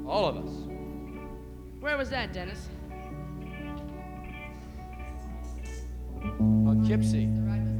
All of us. Where was that, Dennis? Poughkeepsie.